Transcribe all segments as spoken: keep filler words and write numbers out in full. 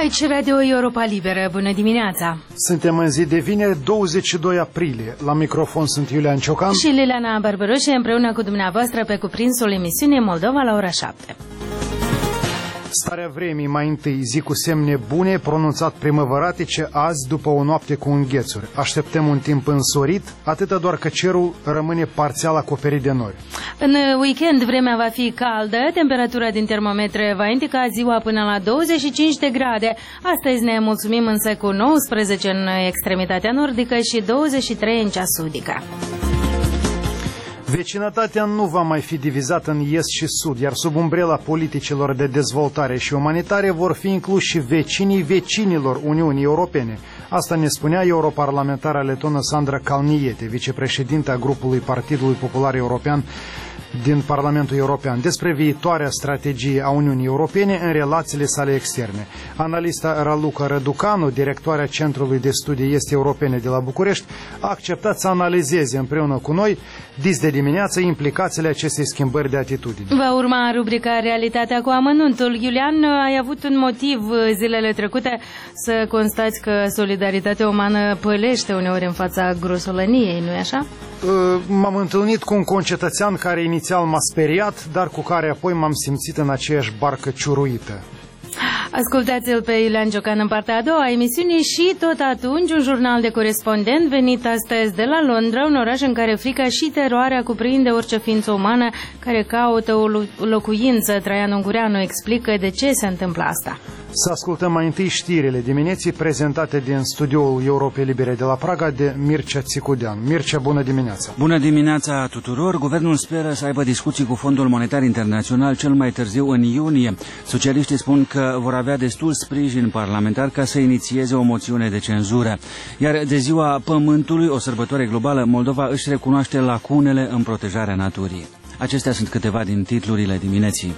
Aici Radio Europa Liberă, bună dimineața! Suntem în zi de vineri, douăzeci și doi aprilie. La microfon sunt Iulian Ciocan și Liliana Bărbărușe, împreună cu dumneavoastră pe cuprinsul emisiunii Moldova la ora șapte. Starea vremii mai întâi, zi cu semne bune, pronunțat primăvăratice, azi după o noapte cu înghețuri. Așteptăm un timp însorit, atâta doar că cerul rămâne parțial acoperit de nori. În weekend vremea va fi caldă, temperatura din termometre va indica ziua până la douăzeci și cinci de grade. Astăzi ne mulțumim însă cu nouăsprezece în extremitatea nordică și douăzeci și trei în cea sudică. Vecinătatea nu va mai fi divizată în est și sud, iar sub umbrela politicilor de dezvoltare și umanitare vor fi incluși și vecinii vecinilor Uniunii Europene. Asta ne spunea europarlamentara letonă Sandra Kalniete, vicepreședinta grupului Partidului Popular European din Parlamentul European, despre viitoarea strategie a Uniunii Europene în relațiile sale externe. Analista Raluca Răducanu, directoarea Centrului de Studii Est Europene de la București, a acceptat să analizeze împreună cu noi, dis de dimineață, implicațiile acestei schimbări de atitudine. Va urma rubrica Realitatea cu amănuntul. Iulian, ai avut un motiv zilele trecute să constați că solidaritatea umană pălește uneori în fața grosolăniei, nu-i așa? M-am întâlnit cu un concetățean care inițial m-a speriat, dar cu care apoi m-am simțit în aceeași barcă ciuruită. Ascultați-l pe Iulian Ciocan în partea a doua a emisiunii și tot atunci un jurnal de corespondent venit astăzi de la Londra, un oraș în care frica și teroarea cuprinde orice ființă umană care caută o locuință. Traian Ungureanu explică de ce se întâmplă asta. Să ascultăm mai întâi știrile dimineții prezentate din studioul Europei Libere de la Praga de Mircea Țicudean. Mircea, bună dimineața! Bună dimineața tuturor! Guvernul speră să aibă discuții cu Fondul Monetar Internațional cel mai târziu în iunie. Socialiștii spun că vor avea destul sprijin parlamentar ca să inițieze o moțiune de cenzură. Iar de ziua Pământului, o sărbătoare globală, Moldova își recunoaște lacunele în protejarea naturii. Acestea sunt câteva din titlurile dimineții.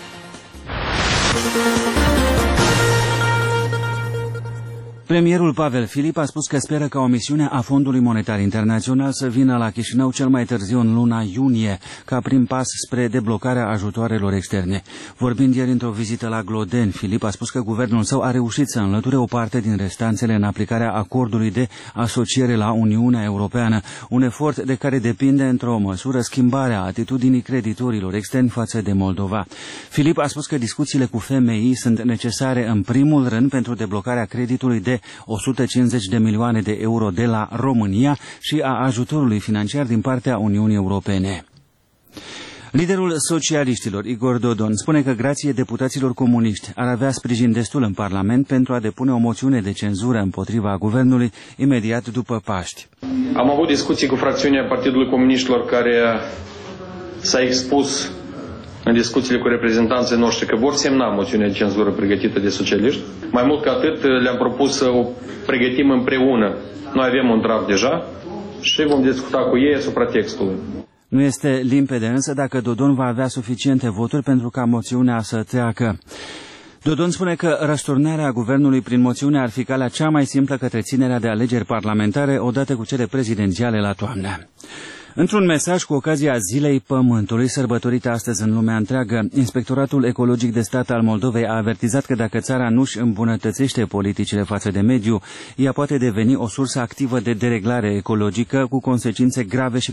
Premierul Pavel Filip a spus că speră ca o misiune a Fondului Monetar Internațional să vină la Chișinău cel mai târziu în luna iunie, ca prim pas spre deblocarea ajutoarelor externe. Vorbind ieri într-o vizită la Glodeni, Filip a spus că guvernul său a reușit să înlăture o parte din restanțele în aplicarea acordului de asociere la Uniunea Europeană, un efort de care depinde într-o măsură schimbarea atitudinii creditorilor externi față de Moldova. Filip a spus că discuțiile cu F M I sunt necesare în primul rând pentru deblocarea creditului de o sută cincizeci de milioane de euro de la România și a ajutorului financiar din partea Uniunii Europene. Liderul socialiștilor, Igor Dodon, spune că grație deputaților comuniști ar avea sprijin destul în Parlament pentru a depune o moțiune de cenzură împotriva guvernului imediat după Paști. Am avut discuții cu fracțiunea Partidului Comuniștilor care s-a expus în discuțiile cu reprezentanții noștri că vor semna moțiunea de cenzură pregătită de socialiști. Mai mult ca atât, le-am propus să o pregătim împreună. Noi avem un draft deja și vom discuta cu ei asupra textului. Nu este limpede însă dacă Dodon va avea suficiente voturi pentru ca moțiunea să treacă. Dodon spune că răsturnarea guvernului prin moțiune ar fi calea cea mai simplă către ținerea de alegeri parlamentare odată cu cele prezidențiale la toamnă. Într-un mesaj cu ocazia Zilei Pământului, sărbătorită astăzi în lumea întreagă, Inspectoratul Ecologic de Stat al Moldovei a avertizat că dacă țara nu își îmbunătățește politicile față de mediu, ea poate deveni o sursă activă de dereglare ecologică cu consecințe grave și